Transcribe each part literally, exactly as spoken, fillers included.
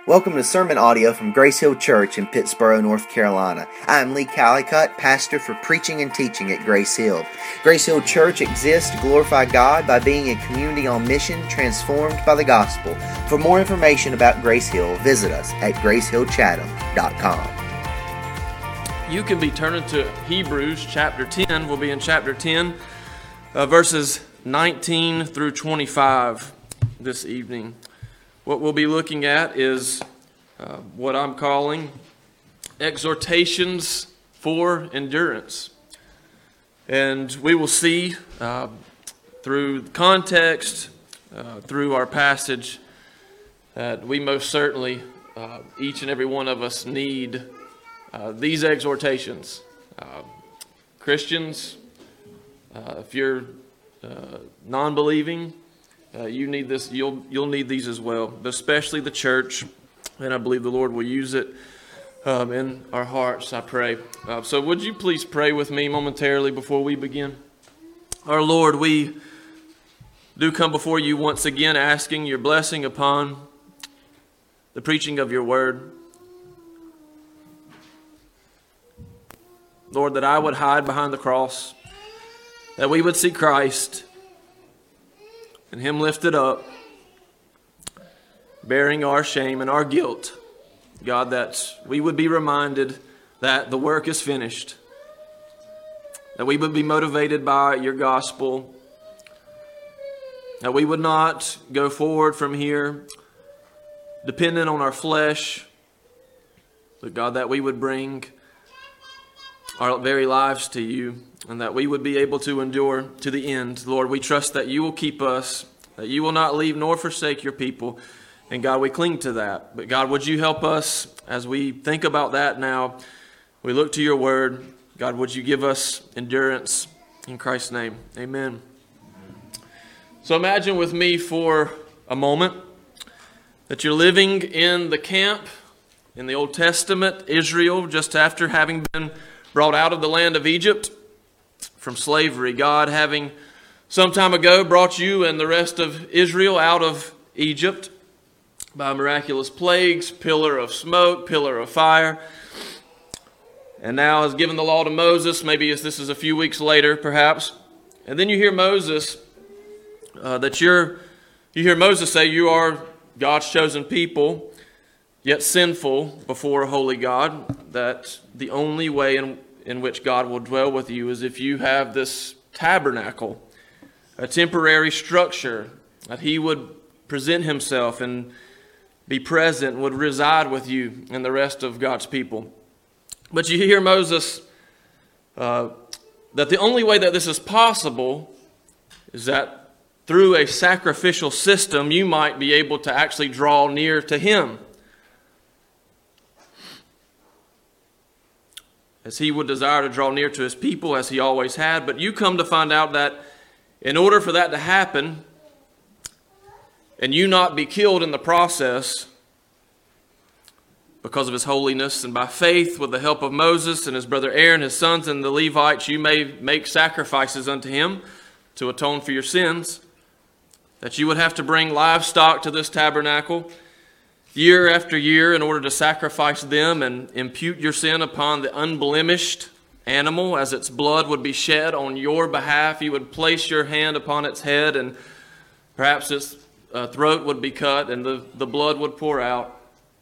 Welcome to sermon audio from Grace Hill Church in Pittsboro, North Carolina. I am Lee Callicutt, pastor for preaching and teaching at Grace Hill. Grace Hill Church exists to glorify God by being a community on mission transformed by the gospel. For more information about Grace Hill, visit us at grace hill chatham dot com. You can be turning to Hebrews chapter ten. We'll be in chapter ten, uh, verses nineteen through twenty-five this evening. What we'll be looking at is uh, what I'm calling exhortations for endurance. And we will see uh, through context, uh, through our passage, that we most certainly, uh, each and every one of us, need uh, these exhortations. Uh, Christians, uh, if you're uh, non-believing, Uh, you need this. You'll you'll need these as well, but especially the church, and I believe the Lord will use it um, in our hearts. I pray. Uh, so, would you please pray with me momentarily before we begin? Our Lord, we do come before you once again, asking your blessing upon the preaching of your word. Lord, that I would hide behind the cross, that we would see Christ and Him lifted up, bearing our shame and our guilt. God, that we would be reminded that the work is finished, that we would be motivated by your gospel, that we would not go forward from here dependent on our flesh, but God, that we would bring our very lives to you, and that we would be able to endure to the end. Lord, we trust that you will keep us, that you will not leave nor forsake your people. And God, we cling to that. But God, would you help us as we think about that now? We look to your word. God, would you give us endurance in Christ's name? Amen. So imagine with me for a moment that you're living in the camp in the Old Testament, Israel, just after having been brought out of the land of Egypt from slavery. God, having some time ago brought you and the rest of Israel out of Egypt by miraculous plagues, pillar of smoke, pillar of fire, and now has given the law to Moses. Maybe this is a few weeks later, perhaps. And then you hear Moses, uh, that you're, you hear Moses say, you are God's chosen people, yet sinful before a holy God, that the only way in, in which God will dwell with you is if you have this tabernacle, a temporary structure, that he would present himself and be present, would reside with you and the rest of God's people. But you hear Moses, uh, that the only way that this is possible is that through a sacrificial system, you might be able to actually draw near to him, as he would desire to draw near to his people, as he always had. But you come to find out that in order for that to happen, and you not be killed in the process because of his holiness, and by faith with the help of Moses and his brother Aaron, his sons and the Levites, you may make sacrifices unto him to atone for your sins, that you would have to bring livestock to this tabernacle year after year in order to sacrifice them and impute your sin upon the unblemished animal, as its blood would be shed on your behalf. You would place your hand upon its head, and perhaps its uh, throat would be cut and the, the blood would pour out.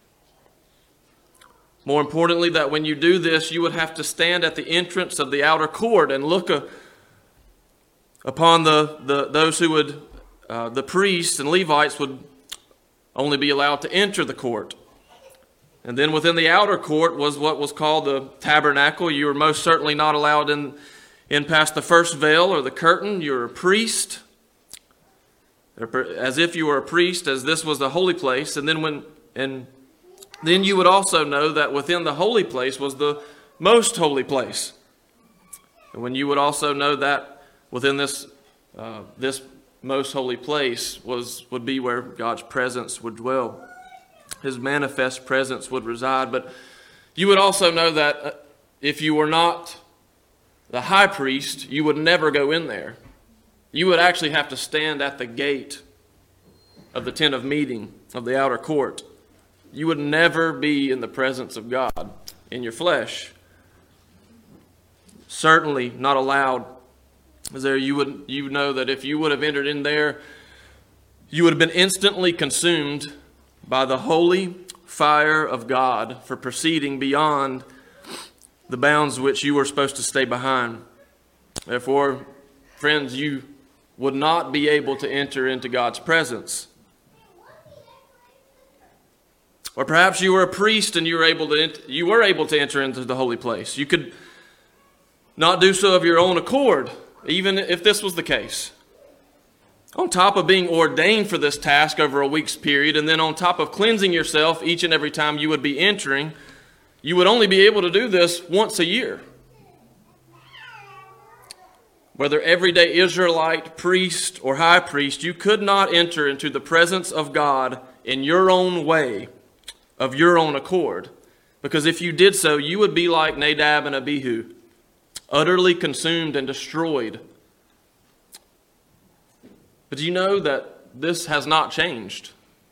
More importantly, that when you do this, you would have to stand at the entrance of the outer court and look a, upon the, the those who would, uh, the priests and Levites would only be allowed to enter the court. And then within the outer court was what was called the tabernacle. You were most certainly not allowed in, in past the first veil or the curtain. You were a priest, as if you were a priest, as this was the holy place. And then when and then you would also know that within the holy place was the most holy place. And when you would also know that within this uh, this most holy place was would be where God's presence would dwell. His manifest presence would reside. But you would also know that if you were not the high priest, you would never go in there. You would actually have to stand at the gate of the tent of meeting, of the outer court. you would never be in the presence of God in your flesh. Certainly not allowed. As there you would you know that if you would have entered in there, you would have been instantly consumed by the holy fire of God for proceeding beyond the bounds which you were supposed to stay behind. Therefore, friends, you would not be able to enter into God's presence. Or perhaps you were a priest and you were able to you were able to enter into the holy place. You could not do so of your own accord, even if this was the case. On top of being ordained for this task over a week's period, and then on top of cleansing yourself each and every time you would be entering, you would only be able to do this once a year. Whether everyday Israelite, priest, or high priest, you could not enter into the presence of God in your own way, of your own accord. Because if you did so, you would be like Nadab and Abihu, utterly consumed and destroyed. But do you know that this has not changed?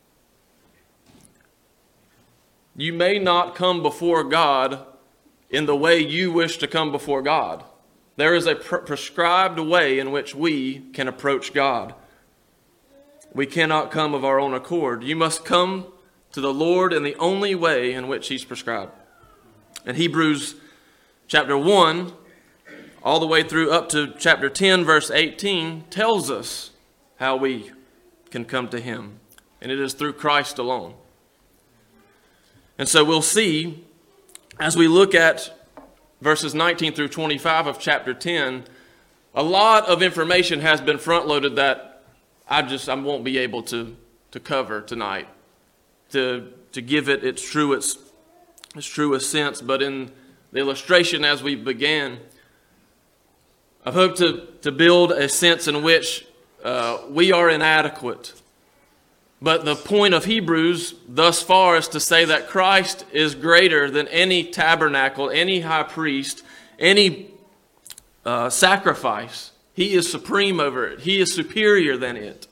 You may not come before God in the way you wish to come before God. There is a pre- prescribed way in which we can approach God. We cannot come of our own accord. You must come to the Lord in the only way in which He's prescribed. In Hebrews chapter one, all the way through up to chapter ten, verse eighteen, tells us how we can come to Him. And it is through Christ alone. And so we'll see, as we look at verses nineteen through twenty-five of chapter ten, a lot of information has been front-loaded that I just I won't be able to, to cover tonight, to, to give it its truest, its truest sense. But in the illustration as we began, I've hoped to, to build a sense in which uh, we are inadequate. But the point of Hebrews thus far is to say that Christ is greater than any tabernacle, any high priest, any uh, sacrifice. He is supreme over it. He is superior than it.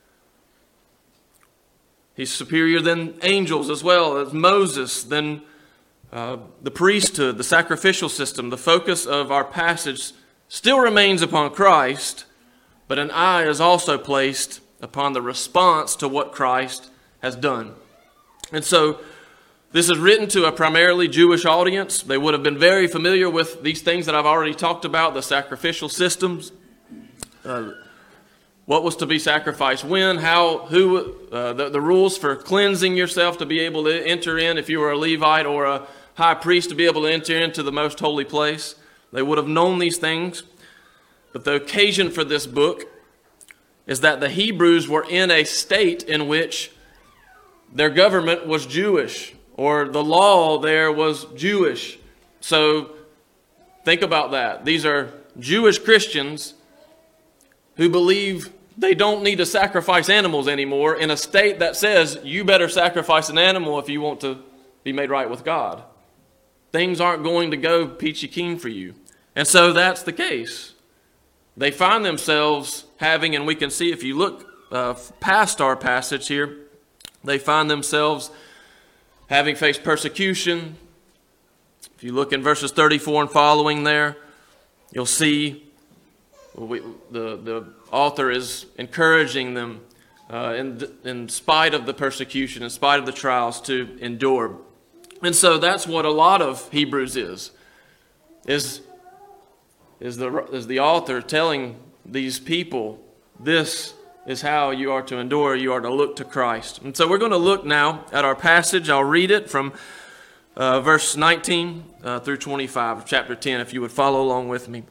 He's superior than angels as well, as Moses, than uh, the priesthood, the sacrificial system. The focus of our passage still remains upon Christ, but an eye is also placed upon the response to what Christ has done. And so this is written to a primarily Jewish audience. They would have been very familiar with these things that I've already talked about, the sacrificial systems, uh, what was to be sacrificed when, how, who, uh, the, the rules for cleansing yourself to be able to enter in if you were a Levite or a high priest to be able to enter into the most holy place. They would have known these things. But the occasion for this book is that the Hebrews were in a state in which their government was Jewish, or the law there was Jewish. So think about that. These are Jewish Christians who believe they don't need to sacrifice animals anymore in a state that says you better sacrifice an animal if you want to be made right with God. Things aren't going to go peachy keen for you. And so that's the case. They find themselves having, and we can see if you look uh, past our passage here, they find themselves having faced persecution. If you look in verses thirty-four and following there, you'll see we, the, the author is encouraging them uh, in, in spite of the persecution, in spite of the trials, to endure. And so that's what a lot of Hebrews is, is Is the, is the author telling these people, this is how you are to endure, you are to look to Christ. And so we're going to look now at our passage. I'll read it from uh, verse nineteen uh, through twenty-five of chapter ten, if you would follow along with me.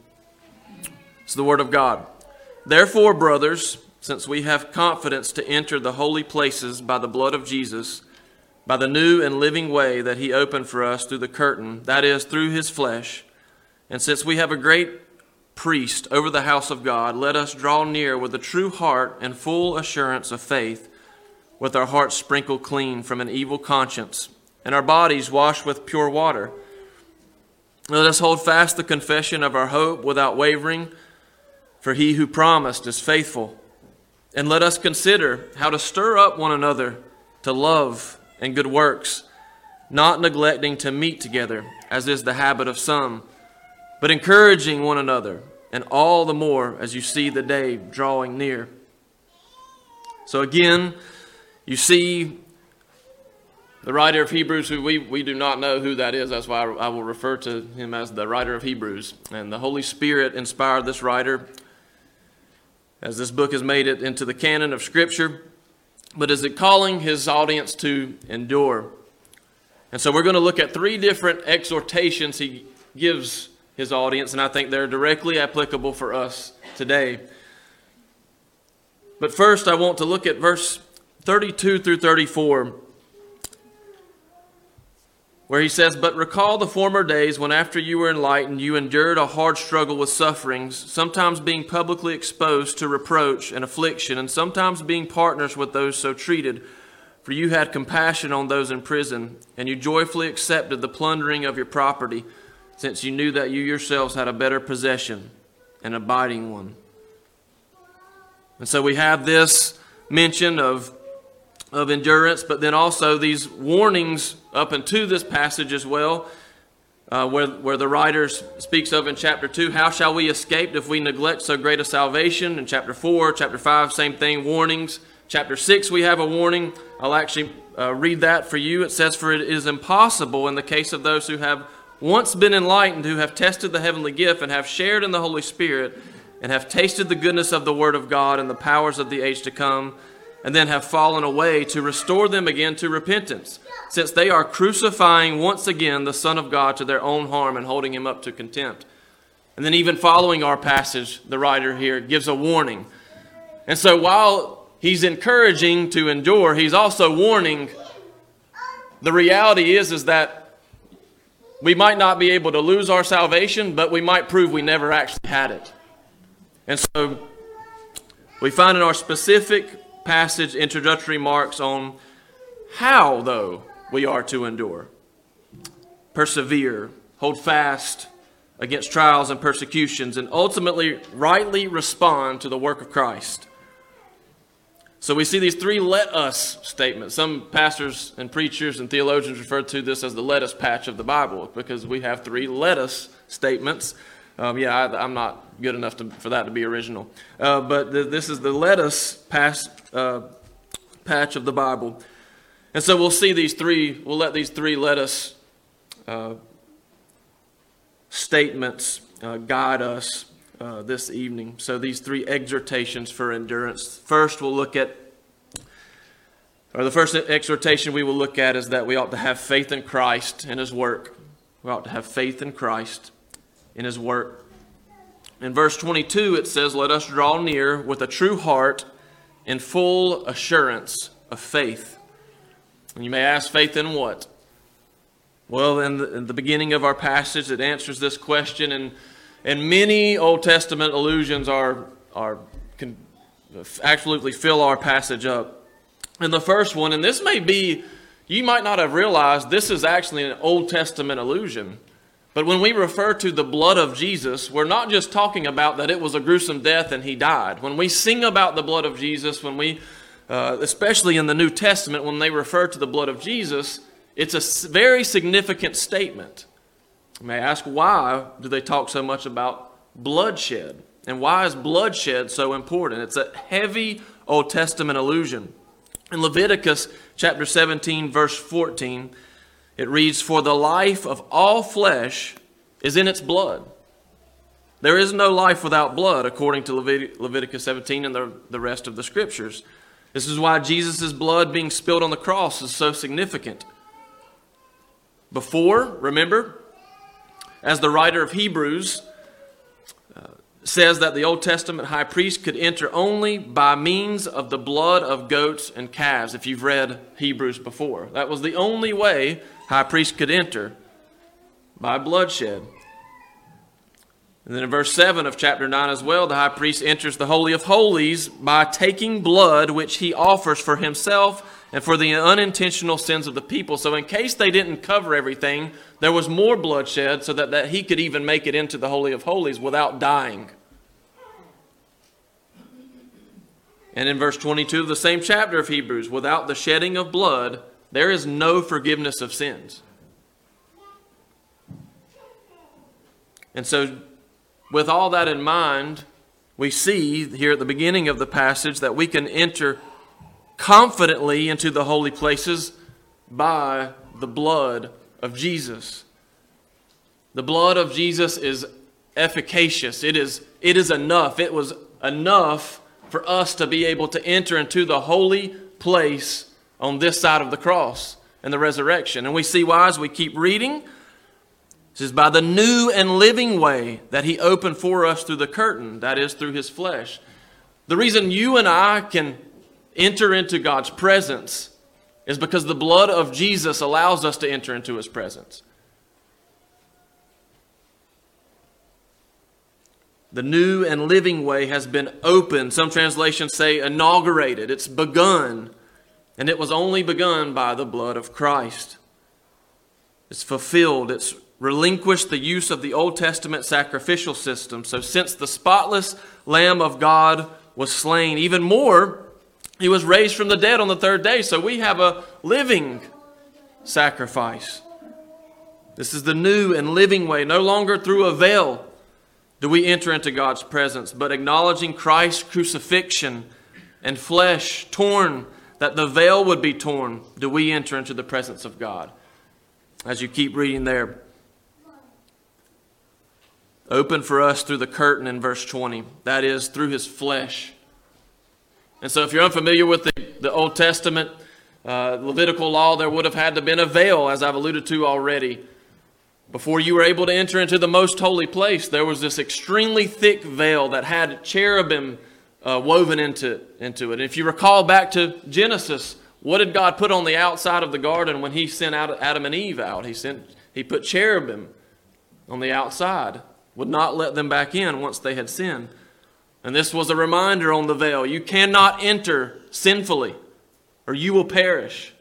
It's the word of God. Therefore, brothers, since we have confidence to enter the holy places by the blood of Jesus, by the new and living way that He opened for us through the curtain, that is, through His flesh, and since we have a great priest over the house of God, let us draw near with a true heart and full assurance of faith, with our hearts sprinkled clean from an evil conscience, and our bodies washed with pure water. Let us hold fast the confession of our hope without wavering, for He who promised is faithful. And let us consider how to stir up one another to love and good works, not neglecting to meet together, as is the habit of some, but encouraging one another, and all the more as you see the day drawing near. So again, you see the writer of Hebrews, who we, we do not know who that is. That's why I, I will refer to him as the writer of Hebrews. And the Holy Spirit inspired this writer as this book has made it into the canon of Scripture. But is it calling his audience to endure? And so we're going to look at three different exhortations he gives his audience, and I think they're directly applicable for us today. But first, I want to look at verse thirty-two through thirty-four, where he says, "But recall the former days when after you were enlightened, you endured a hard struggle with sufferings, sometimes being publicly exposed to reproach and affliction, and sometimes being partners with those so treated. For you had compassion on those in prison, and you joyfully accepted the plundering of your property, since you knew that you yourselves had a better possession, an abiding one." And so we have this mention of, of endurance, but then also these warnings up into this passage as well, uh, where, where the writer speaks of in chapter two, how shall we escape if we neglect so great a salvation? In chapter four, chapter five, same thing, warnings. Chapter six, we have a warning. I'll actually uh, read that for you. It says, "For it is impossible in the case of those who have once been enlightened, who have tested the heavenly gift and have shared in the Holy Spirit, and have tasted the goodness of the Word of God and the powers of the age to come, and then have fallen away, to restore them again to repentance, since they are crucifying once again the Son of God to their own harm and holding him up to contempt." And then even following our passage, the writer here gives a warning. And so while he's encouraging to endure, he's also warning. The reality is, is that we might not be able to lose our salvation, but we might prove we never actually had it. And so we find in our specific passage introductory remarks on how, though, we are to endure, persevere, hold fast against trials and persecutions, and ultimately rightly respond to the work of Christ. So we see these three "let us" statements. Some pastors and preachers and theologians refer to this as the "let us" patch of the Bible, because we have three "let us" statements. Um, yeah, I, I'm not good enough to, for that to be original. Uh, but the, this is the "let us" pass, uh, patch of the Bible. And so we'll see these three, we'll let these three "let us" uh, statements uh, guide us uh, this evening. So these three exhortations for endurance. First, we'll look at, or the first exhortation we will look at is that we ought to have faith in Christ and His work. We ought to have faith in Christ in His work. In verse twenty-two, it says, "Let us draw near with a true heart in full assurance of faith." And you may ask, faith in what? Well, in the, in the beginning of our passage, it answers this question, and and many Old Testament allusions are are can absolutely fill our passage up. And the first one, and this may be, you might not have realized this is actually an Old Testament allusion. But when we refer to the blood of Jesus, we're not just talking about that it was a gruesome death and He died. When we sing about the blood of Jesus, when we, uh, especially in the New Testament, when they refer to the blood of Jesus, it's a very significant statement. You may ask, why do they talk so much about bloodshed? And why is bloodshed so important? It's a heavy Old Testament allusion. In Leviticus chapter seventeen, verse fourteen, it reads, "For the life of all flesh is in its blood." There is no life without blood, according to Levit- Leviticus seventeen and the, the rest of the Scriptures. This is why Jesus' blood being spilled on the cross is so significant. Before, remember, as the writer of Hebrews uh, says that the Old Testament high priest could enter only by means of the blood of goats and calves, if you've read Hebrews before. That was the only way high priest could enter, by bloodshed. And then in verse seven of chapter nine as well, the high priest enters the Holy of Holies by taking blood which he offers for himself and for the unintentional sins of the people. So in case they didn't cover everything, there was more bloodshed so that, that he could even make it into the Holy of Holies without dying. And in verse twenty-two of the same chapter of Hebrews, "Without the shedding of blood, there is no forgiveness of sins. And so, with all that in mind, we see here at the beginning of the passage that we can enter confidently into the holy places by the blood of Jesus. The blood of Jesus is efficacious. It is, it is enough. It was enough for us to be able to enter into the holy place on this side of the cross and the resurrection. And we see why as we keep reading. It says, by the new and living way that he opened for us through the curtain, that is, through his flesh. The reason you and I can enter into God's presence is because the blood of Jesus allows us to enter into his presence. The new and living way has been opened. Some translations say inaugurated. It's begun. And it was only begun by the blood of Christ. It's fulfilled. It's relinquished the use of the Old Testament sacrificial system. So since the spotless Lamb of God was slain, even more, he was raised from the dead on the third day. So we have a living sacrifice. This is the new and living way. No longer through a veil do we enter into God's presence, but acknowledging Christ's crucifixion and flesh torn, that the veil would be torn, do we enter into the presence of God. As you keep reading there, open for us through the curtain in verse twenty, that is, through his flesh. And so if you're unfamiliar with the, the Old Testament uh, Levitical law, there would have had to have been a veil, as I've alluded to already. Before you were able to enter into the most holy place, there was this extremely thick veil that had cherubim uh, woven into, into it. And if you recall back to Genesis, what did God put on the outside of the garden when he sent out Adam and Eve out? He sent, he put cherubim on the outside, would not let them back in once they had sinned. And this was a reminder on the veil. You cannot enter sinfully, or you will perish.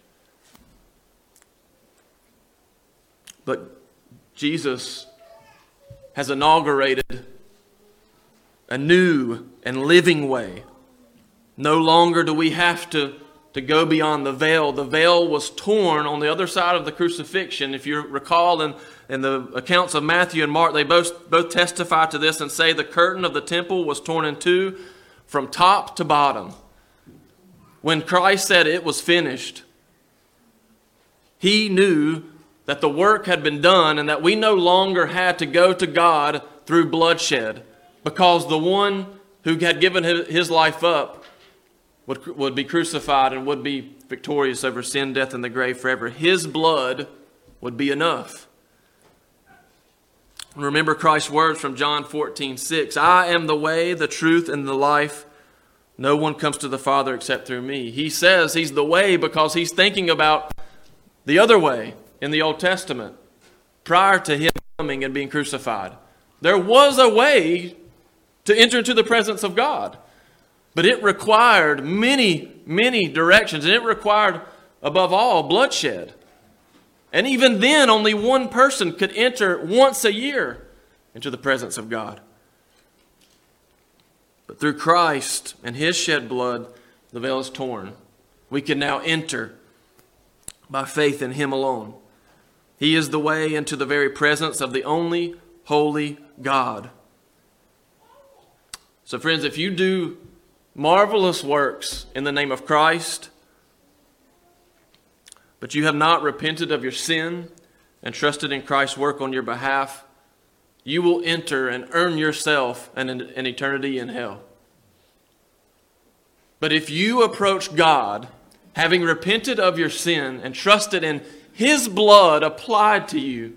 But Jesus has inaugurated a new and living way. No longer do we have to, to go beyond the veil. The veil was torn on the other side of the crucifixion. If you recall in, in the accounts of Matthew and Mark, they both, both testify to this and say the curtain of the temple was torn in two from top to bottom. When Christ said it was finished, he knew that the work had been done and that we no longer had to go to God through bloodshed, because the one who had given his life up would, would be crucified and would be victorious over sin, death, and the grave forever. His blood would be enough. And remember Christ's words from John fourteen six. I am the way, the truth, and the life. No one comes to the Father except through me. He says he's the way because he's thinking about the other way in the Old Testament prior to him coming and being crucified. There was a way to enter into the presence of God, but it required many, many directions, and it required, above all, bloodshed. And even then, only one person could enter once a year into the presence of God. But through Christ and his shed blood, the veil is torn. We can now enter by faith in him alone. He is the way into the very presence of the only holy God. So friends, if you do marvelous works in the name of Christ, but you have not repented of your sin and trusted in Christ's work on your behalf, you will enter and earn yourself an, an eternity in hell. But if you approach God, having repented of your sin and trusted in his blood applied to you,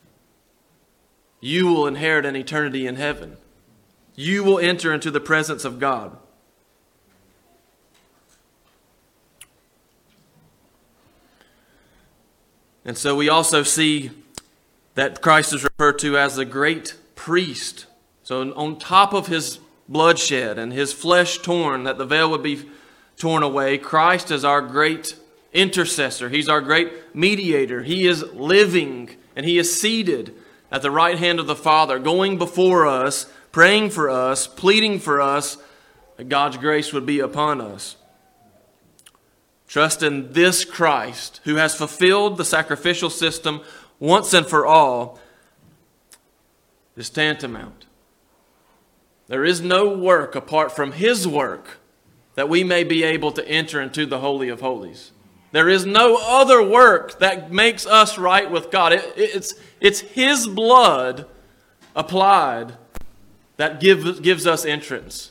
you will inherit an eternity in heaven. You will enter into the presence of God. And so we also see that Christ is referred to as the great priest. So on top of his bloodshed and his flesh torn, that the veil would be torn away, Christ is our great intercessor. He's our great mediator. He is living and he is seated at the right hand of the Father, going before us, praying for us, pleading for us that God's grace would be upon us. Trust in this Christ who has fulfilled the sacrificial system once and for all is tantamount. There is no work apart from His work that we may be able to enter into the Holy of Holies. There is no other work that makes us right with God. It, it's, it's His blood applied that gives, gives us entrance.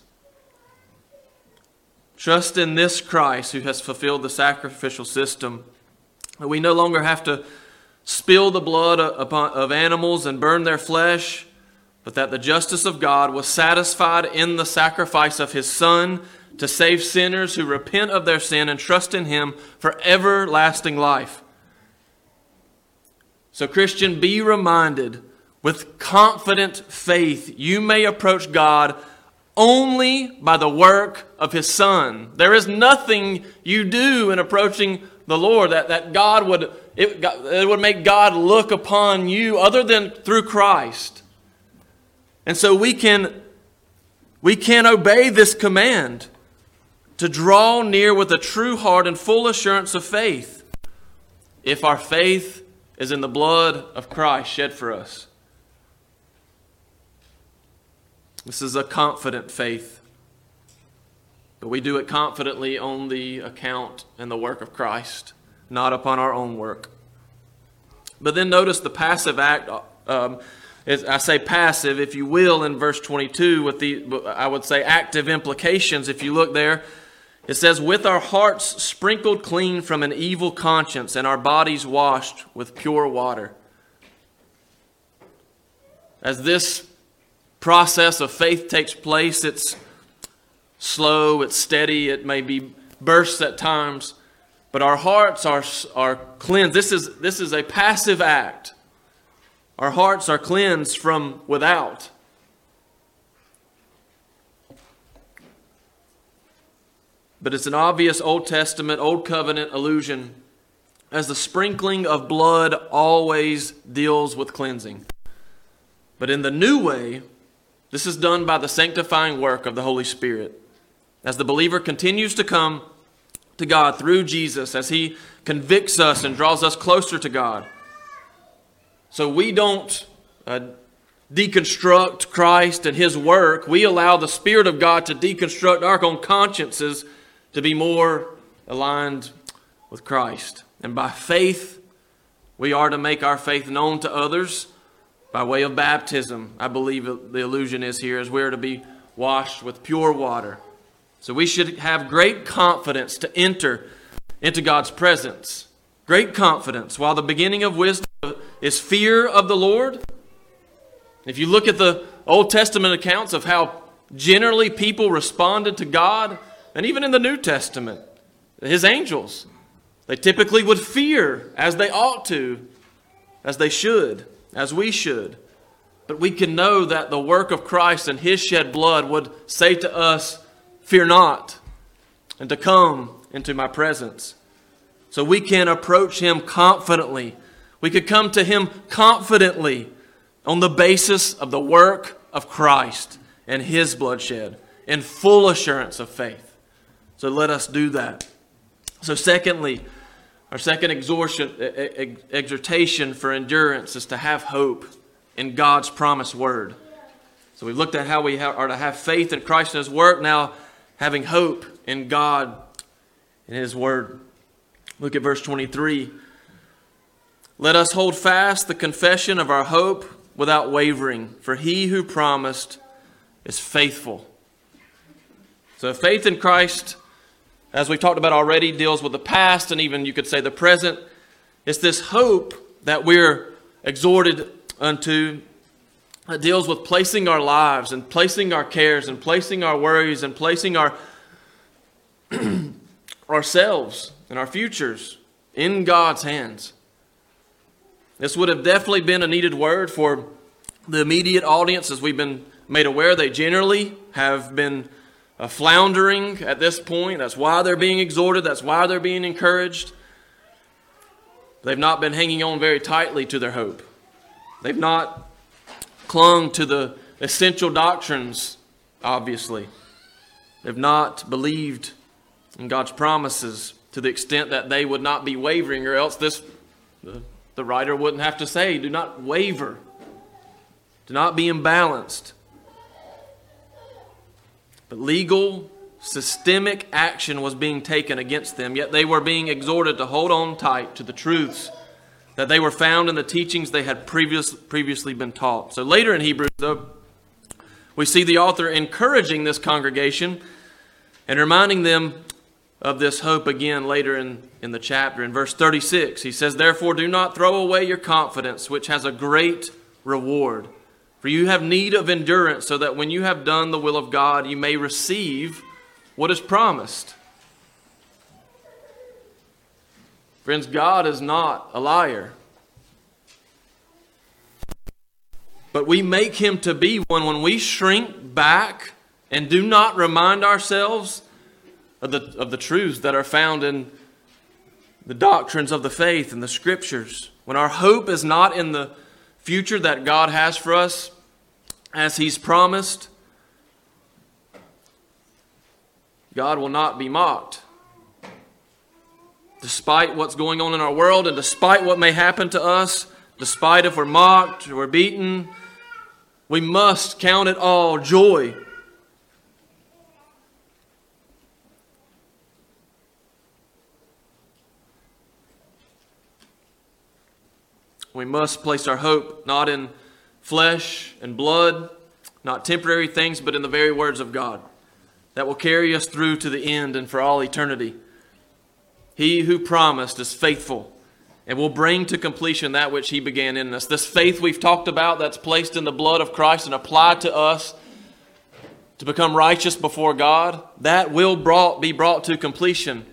Trust in this Christ who has fulfilled the sacrificial system. We no longer have to spill the blood of animals and burn their flesh, but that the justice of God was satisfied in the sacrifice of His Son to save sinners who repent of their sin and trust in Him for everlasting life. So, Christian, be reminded, with confident faith, you may approach God only by the work of His Son. There is nothing you do in approaching the Lord that, that God would, it, it would make God look upon you other than through Christ. And so we can, we can obey this command to draw near with a true heart and full assurance of faith, if our faith is in the blood of Christ shed for us. This is a confident faith, but we do it confidently on the account and the work of Christ, not upon our own work. But then notice the passive act, um, is, I say passive, if you will, in verse twenty-two, with the, I would say, active implications. If you look there, it says, with our hearts sprinkled clean from an evil conscience and our bodies washed with pure water. As this process of faith takes place, it's slow, it's steady, it may be bursts at times, but our hearts are, are cleansed. This is, this is a passive act. Our hearts are cleansed from without. But it's an obvious Old Testament, Old Covenant allusion, as the sprinkling of blood always deals with cleansing. But in the new way, this is done by the sanctifying work of the Holy Spirit. As the believer continues to come to God through Jesus, as He convicts us and draws us closer to God. So we don't uh, deconstruct Christ and His work. We allow the Spirit of God to deconstruct our own consciences to be more aligned with Christ. And by faith, we are to make our faith known to others by way of baptism. I believe the allusion is here, as we're to be washed with pure water. So we should have great confidence to enter into God's presence. Great confidence. While the beginning of wisdom is fear of the Lord. If you look at the Old Testament accounts of how generally people responded to God, and even in the New Testament, His angels, they typically would fear as they ought to, as they should, as we should. But we can know that the work of Christ and His shed blood would say to us, fear not, and to come into my presence. So we can approach Him confidently. We could come to Him confidently on the basis of the work of Christ and His bloodshed, in full assurance of faith. So let us do that. So secondly, our second exhortation, exhortation for endurance is to have hope in God's promised word. So we've looked at how we are to have faith in Christ and His work. Now, having hope in God and His word. Look at verse twenty-three. Let us hold fast the confession of our hope without wavering, for He who promised is faithful. So faith in Christ, as we've talked about already, deals with the past and even you could say the present. It's this hope that we're exhorted unto. It deals with placing our lives and placing our cares and placing our worries and placing our ourselves and our futures in God's hands. This would have definitely been a needed word for the immediate audience, as we've been made aware. They generally have been uh, floundering at this point. That's why they're being exhorted. That's why they're being encouraged. They've not been hanging on very tightly to their hope. They've not clung to the essential doctrines, obviously. They've not believed in God's promises to the extent that they would not be wavering, or else this the, the writer wouldn't have to say, do not waver. Do not be imbalanced. But legal, systemic action was being taken against them, yet they were being exhorted to hold on tight to the truths that they were found in the teachings they had previous, previously been taught. So later in Hebrews, though, we see the author encouraging this congregation and reminding them of this hope again later in, in the chapter. In verse thirty-six, he says, "Therefore do not throw away your confidence, which has a great reward. For you have need of endurance, so that when you have done the will of God, you may receive what is promised." Friends, God is not a liar. But we make him to be one when we shrink back and do not remind ourselves of the, of the truths that are found in the doctrines of the faith and the Scriptures. When our hope is not in the future that God has for us as he's promised, God will not be mocked. Despite what's going on in our world and despite what may happen to us, despite if we're mocked or we're beaten, we must count it all joy. We must place our hope not in flesh and blood, not temporary things, but in the very words of God that will carry us through to the end and for all eternity. He who promised is faithful and will bring to completion that which he began in us. This faith we've talked about that's placed in the blood of Christ and applied to us to become righteous before God, that will brought, be brought to completion.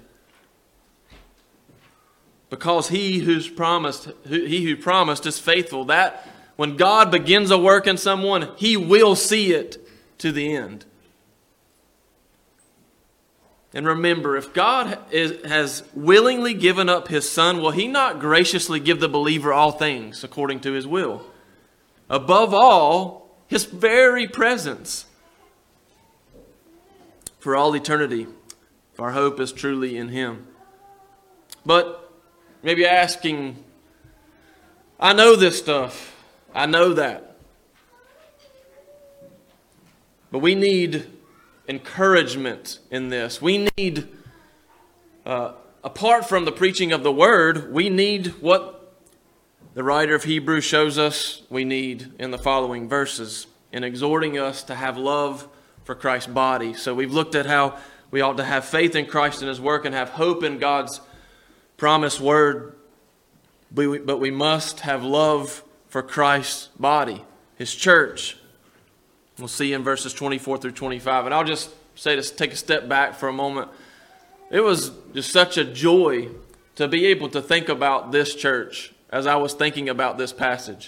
Because he who's promised, he who promised is faithful. That when God begins a work in someone, he will see it to the end. And remember, if God is, has willingly given up his Son, will he not graciously give the believer all things according to his will? Above all, his very presence for all eternity. Our hope is truly in him. But maybe asking, I know this stuff. I know that. But we need encouragement in this. We need, uh, apart from the preaching of the Word, we need what the writer of Hebrews shows us we need in the following verses, in exhorting us to have love for Christ's body. So we've looked at how we ought to have faith in Christ and his work and have hope in God's promised Word, but we must have love for Christ's body, his church. We'll see in verses twenty-four through twenty-five. And I'll just say, to take a step back for a moment. It was just such a joy to be able to think about this church as I was thinking about this passage.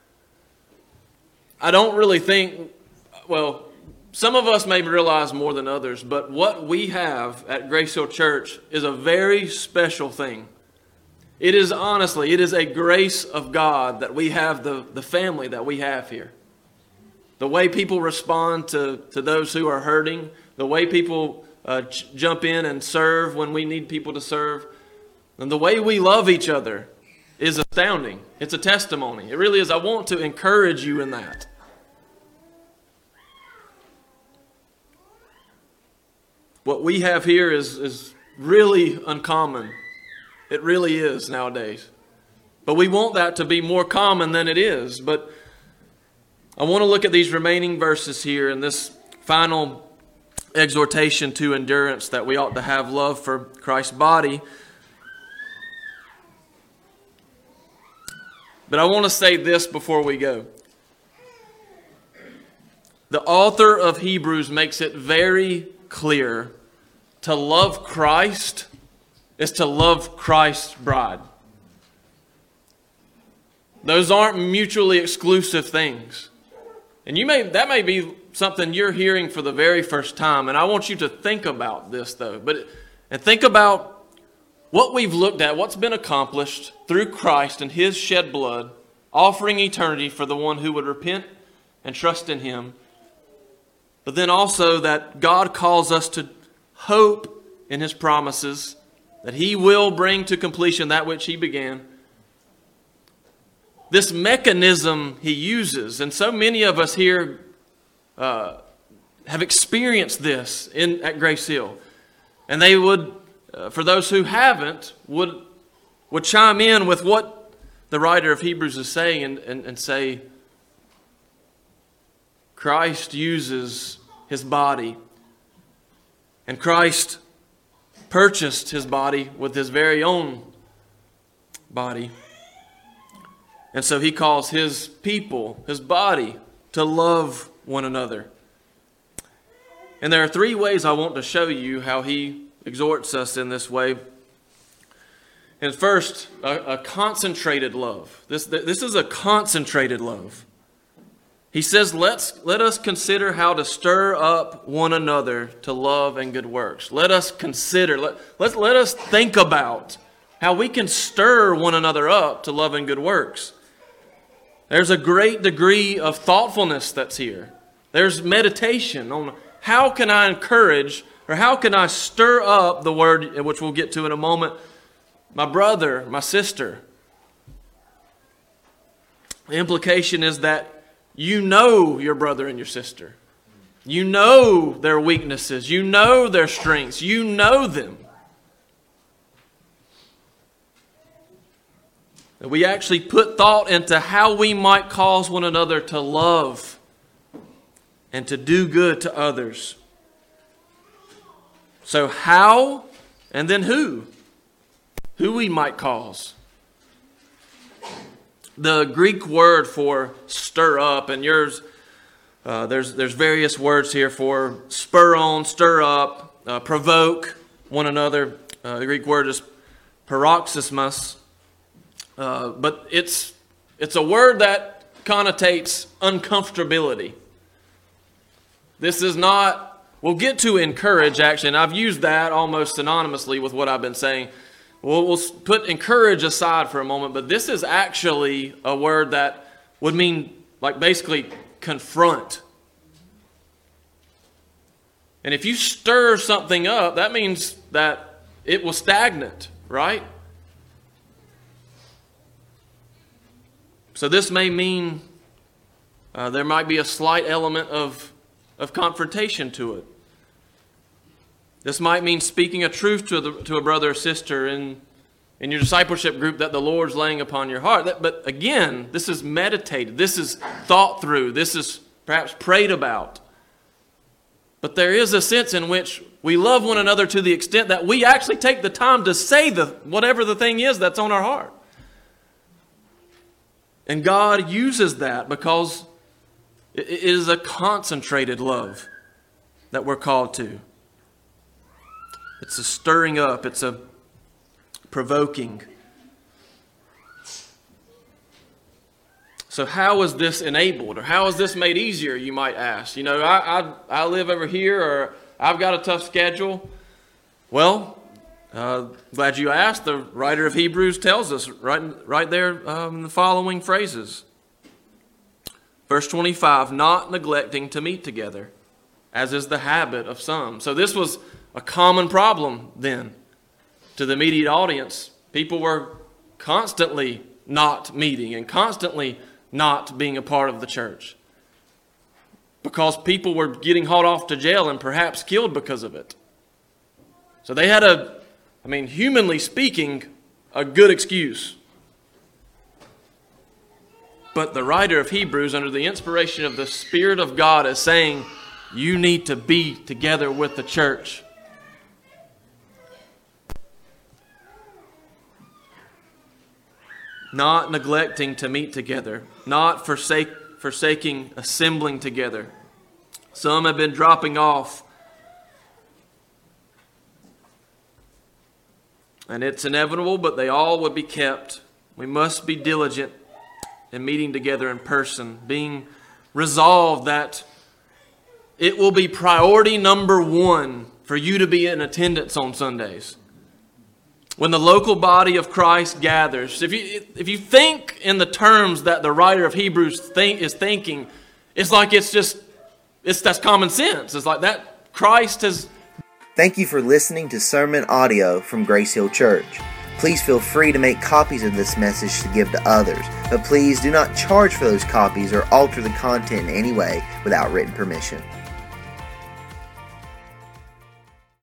I don't really think, well, some of us may realize more than others, but what we have at Grace Hill Church is a very special thing. It is honestly, it is a grace of God that we have the, the family that we have here. The way people respond to, to those who are hurting, the way people uh, j- jump in and serve when we need people to serve, and the way we love each other is astounding. It's a testimony. It really is. I want to encourage you in that. What we have here is, is really uncommon. It really is nowadays. But we want that to be more common than it is. But I want to look at these remaining verses here in this final exhortation to endurance, that we ought to have love for Christ's body. But I want to say this before we go. The author of Hebrews makes it very clear to love Christ is to love Christ's bride. Those aren't mutually exclusive things. And you may that may be something you're hearing for the very first time. And I want you to think about this, though. But and think about what we've looked at, what's been accomplished through Christ and his shed blood, offering eternity for the one who would repent and trust in him. But then also that God calls us to hope in his promises that He will bring to completion that which He began. This mechanism He uses, and so many of us here uh, have experienced this in at Grace Hill. And they would, uh, for those who haven't, would would chime in with what the writer of Hebrews is saying and, and, and say, Christ uses His body, and Christ purchased His body with His very own body. And so He calls His people, His body, to love one another. And there are three ways I want to show you how He exhorts us in this way. And first, a, a concentrated love. This, this is a concentrated love. He says, Let's, let us consider how to stir up one another to love and good works. Let us consider, let, let, let us think about how we can stir one another up to love and good works. There's a great degree of thoughtfulness that's here. There's meditation on how can I encourage or how can I stir up the word, which we'll get to in a moment, my brother, my sister. The implication is that you know your brother and your sister. You know their weaknesses. You know their strengths. You know them. That we actually put thought into how we might cause one another to love and to do good to others. So how and then who? Who we might cause. The Greek word for stir up, and yours, uh, there's there's various words here for spur on, stir up, uh, provoke one another. Uh, the Greek word is paroxysmos, uh, but it's it's a word that connotates uncomfortability. This is not, we'll get to encourage actually, and I've used that almost synonymously with what I've been saying. We'll, we'll put encourage aside for a moment, but this is actually a word that would mean like basically confront. And if you stir something up, that means that it was stagnant, right? So this may mean uh, there might be a slight element of, of confrontation to it. This might mean speaking a truth to, the, to a brother or sister in, in your discipleship group that the Lord's laying upon your heart. That, but again, this is meditated. This is thought through. This is perhaps prayed about. But there is a sense in which we love one another to the extent that we actually take the time to say the whatever the thing is that's on our heart. And God uses that because it is a concentrated love that we're called to. It's a stirring up. It's a provoking. So how is this enabled? Or how is this made easier, you might ask? You know, I, I, I live over here, or I've got a tough schedule. Well, uh, glad you asked. The writer of Hebrews tells us right, right there um, in the following phrases. Verse twenty-five, not neglecting to meet together, as is the habit of some. So this was a common problem then to the immediate audience. People were constantly not meeting and constantly not being a part of the church because people were getting hauled off to jail and perhaps killed because of it. So they had a, I mean, humanly speaking, a good excuse. But the writer of Hebrews, under the inspiration of the Spirit of God, is saying, you need to be together with the church. Not neglecting to meet together. Not forsake, forsaking assembling together. Some have been dropping off. And it's inevitable, but they all would be kept. We must be diligent in meeting together in person. Being resolved that it will be priority number one for you to be in attendance on Sundays. When the local body of Christ gathers, if you if you think in the terms that the writer of Hebrews think, is thinking, it's like it's just, it's that's common sense. It's like that Christ has Thank you for listening to sermon audio from Grace Hill Church. Please feel free to make copies of this message to give to others, but please do not charge for those copies or alter the content in any way without written permission.